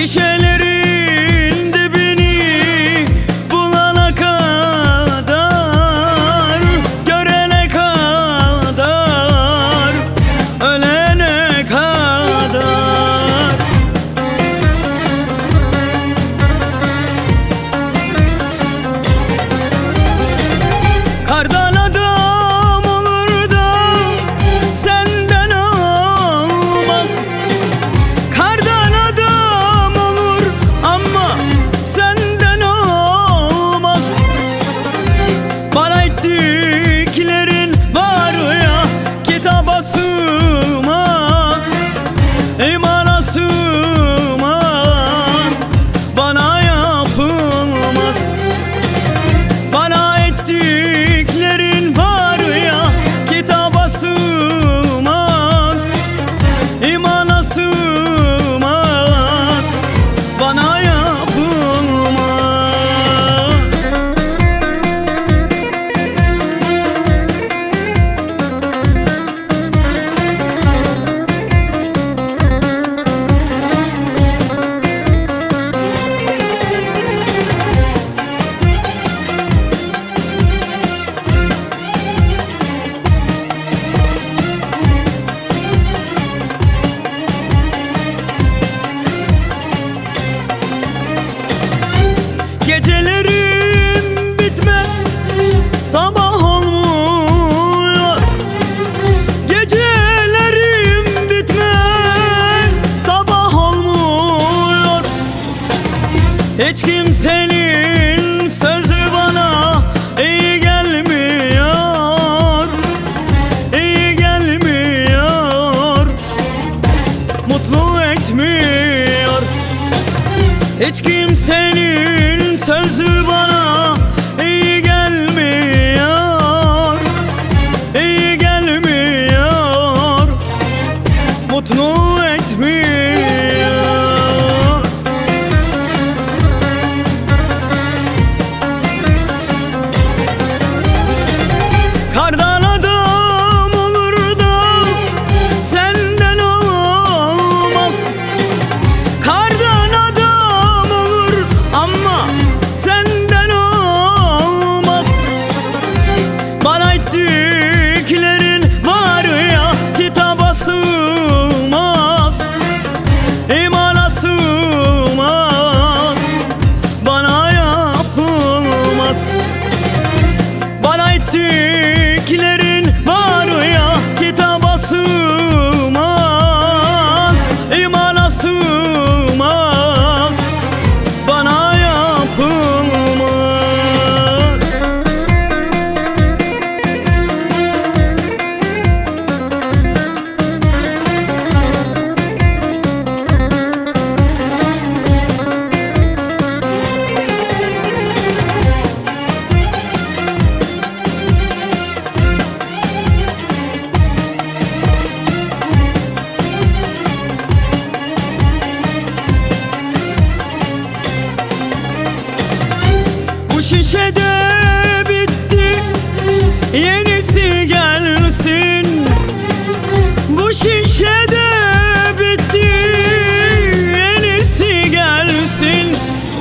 Şişelerin dibini bulana kadar, görene kadar, ölene kadar. Kardan adam olur da senden olmaz. Kardan adam olur ama senden olmaz. Bana ettiklerin var ya, kitaba sığmaz, imana sığmaz, bana yapılmaz. Bana ettiklerin var ya, kitaba sığmaz, imana sığmaz, bana yapılmaz. Gecelerim bitmez, sabah olmuyor. Gecelerim bitmez, sabah olmuyor. Hiç kimsenin sözü bana iyi gelmiyor, iyi gelmiyor, mutlu etmiyor. Hiç kimsenin sözü bana iyi gelmiyor, iyi gelmiyor, mutlu etmiyor. Kardan adam olur da senden olmaz. Kardan adam olur ama senden olmaz. Bana ettiklerin var ya, kitaba sığmaz, imana sığmaz, bana yapılmaz. Bana ettiklerin var ya, kitaba sığmaz, imana sığmaz, bana yapılmaz. Bu şişede bitti, yenisi gelsin. Bu şişede bitti, yenisi gelsin.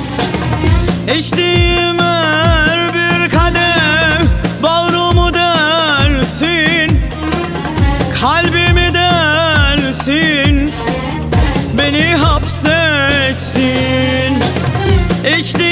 İçtiğim her bir kadeh bağrımı delsin, kalbimi delsin, beni hapsetsin. İçtiğim